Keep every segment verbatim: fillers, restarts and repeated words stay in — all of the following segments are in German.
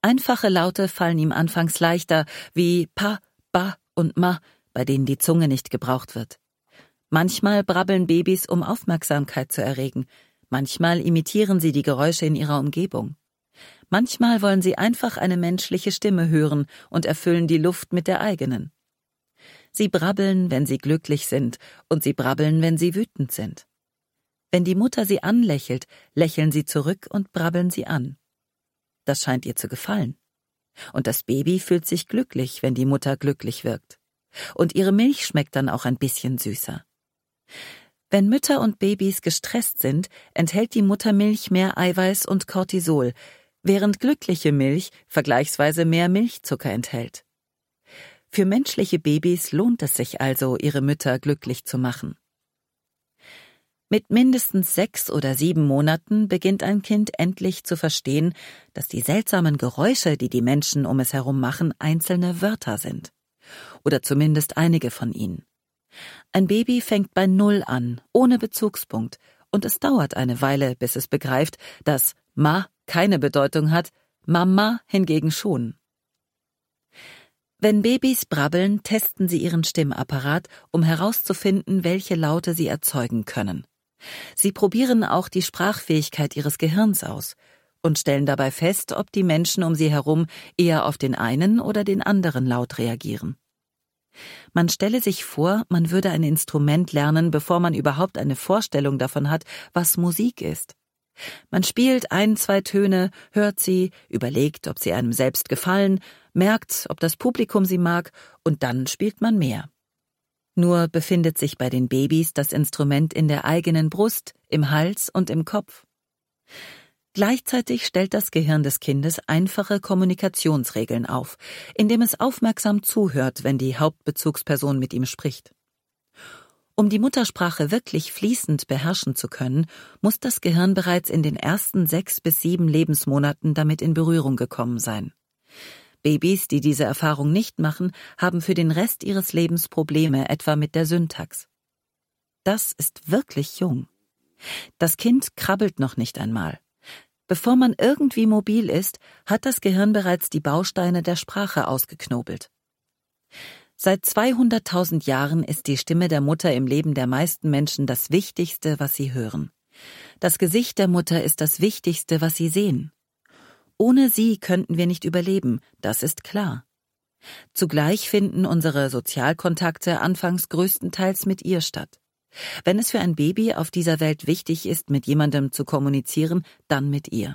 Einfache Laute fallen ihm anfangs leichter, wie pa, ba und ma, bei denen die Zunge nicht gebraucht wird. Manchmal brabbeln Babys, um Aufmerksamkeit zu erregen. Manchmal imitieren sie die Geräusche in ihrer Umgebung. Manchmal wollen sie einfach eine menschliche Stimme hören und erfüllen die Luft mit der eigenen. Sie brabbeln, wenn sie glücklich sind, und sie brabbeln, wenn sie wütend sind. Wenn die Mutter sie anlächelt, lächeln sie zurück und brabbeln sie an. Das scheint ihr zu gefallen. Und das Baby fühlt sich glücklich, wenn die Mutter glücklich wirkt. Und ihre Milch schmeckt dann auch ein bisschen süßer. Wenn Mütter und Babys gestresst sind, enthält die Muttermilch mehr Eiweiß und Cortisol, während glückliche Milch vergleichsweise mehr Milchzucker enthält. Für menschliche Babys lohnt es sich also, ihre Mütter glücklich zu machen. Mit mindestens sechs oder sieben Monaten beginnt ein Kind endlich zu verstehen, dass die seltsamen Geräusche, die die Menschen um es herum machen, einzelne Wörter sind. Oder zumindest einige von ihnen. Ein Baby fängt bei Null an, ohne Bezugspunkt, und es dauert eine Weile, bis es begreift, dass Ma keine Bedeutung hat, Mama hingegen schon. Wenn Babys brabbeln, testen sie ihren Stimmapparat, um herauszufinden, welche Laute sie erzeugen können. Sie probieren auch die Sprachfähigkeit ihres Gehirns aus und stellen dabei fest, ob die Menschen um sie herum eher auf den einen oder den anderen Laut reagieren. Man stelle sich vor, man würde ein Instrument lernen, bevor man überhaupt eine Vorstellung davon hat, was Musik ist. Man spielt ein, zwei Töne, hört sie, überlegt, ob sie einem selbst gefallen, merkt, ob das Publikum sie mag, und dann spielt man mehr. Nur befindet sich bei den Babys das Instrument in der eigenen Brust, im Hals und im Kopf. Gleichzeitig stellt das Gehirn des Kindes einfache Kommunikationsregeln auf, indem es aufmerksam zuhört, wenn die Hauptbezugsperson mit ihm spricht. Um die Muttersprache wirklich fließend beherrschen zu können, muss das Gehirn bereits in den ersten sechs bis sieben Lebensmonaten damit in Berührung gekommen sein. Babys, die diese Erfahrung nicht machen, haben für den Rest ihres Lebens Probleme, etwa mit der Syntax. Das ist wirklich jung. Das Kind krabbelt noch nicht einmal. Bevor man irgendwie mobil ist, hat das Gehirn bereits die Bausteine der Sprache ausgeknobelt. Seit zweihunderttausend Jahren ist die Stimme der Mutter im Leben der meisten Menschen das Wichtigste, was sie hören. Das Gesicht der Mutter ist das Wichtigste, was sie sehen. Ohne sie könnten wir nicht überleben, das ist klar. Zugleich finden unsere Sozialkontakte anfangs größtenteils mit ihr statt. Wenn es für ein Baby auf dieser Welt wichtig ist, mit jemandem zu kommunizieren, dann mit ihr.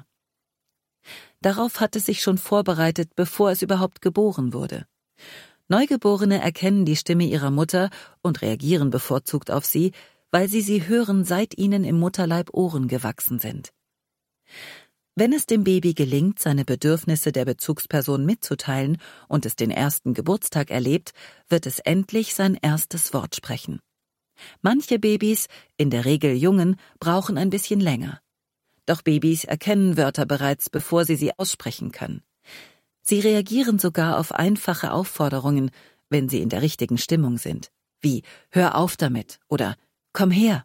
Darauf hat es sich schon vorbereitet, bevor es überhaupt geboren wurde. Neugeborene erkennen die Stimme ihrer Mutter und reagieren bevorzugt auf sie, weil sie sie hören, seit ihnen im Mutterleib Ohren gewachsen sind. Wenn es dem Baby gelingt, seine Bedürfnisse der Bezugsperson mitzuteilen und es den ersten Geburtstag erlebt, wird es endlich sein erstes Wort sprechen. Manche Babys, in der Regel Jungen, brauchen ein bisschen länger. Doch Babys erkennen Wörter bereits, bevor sie sie aussprechen können. Sie reagieren sogar auf einfache Aufforderungen, wenn sie in der richtigen Stimmung sind, wie »Hör auf damit« oder »Komm her«.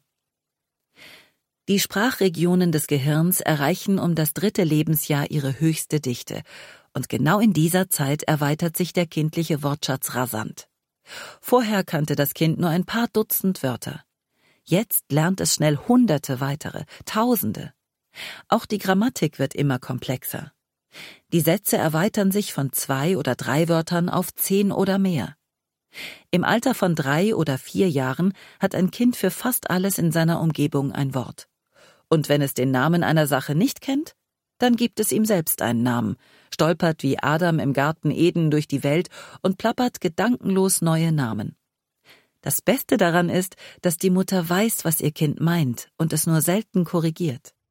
Die Sprachregionen des Gehirns erreichen um das dritte Lebensjahr ihre höchste Dichte, und genau in dieser Zeit erweitert sich der kindliche Wortschatz rasant. Vorher kannte das Kind nur ein paar Dutzend Wörter. Jetzt lernt es schnell Hunderte weitere, Tausende. Auch die Grammatik wird immer komplexer. Die Sätze erweitern sich von zwei oder drei Wörtern auf zehn oder mehr. Im Alter von drei oder vier Jahren hat ein Kind für fast alles in seiner Umgebung ein Wort. Und wenn es den Namen einer Sache nicht kennt, dann gibt es ihm selbst einen Namen, stolpert wie Adam im Garten Eden durch die Welt und plappert gedankenlos neue Namen. Das Beste daran ist, dass die Mutter weiß, was ihr Kind meint und es nur selten korrigiert.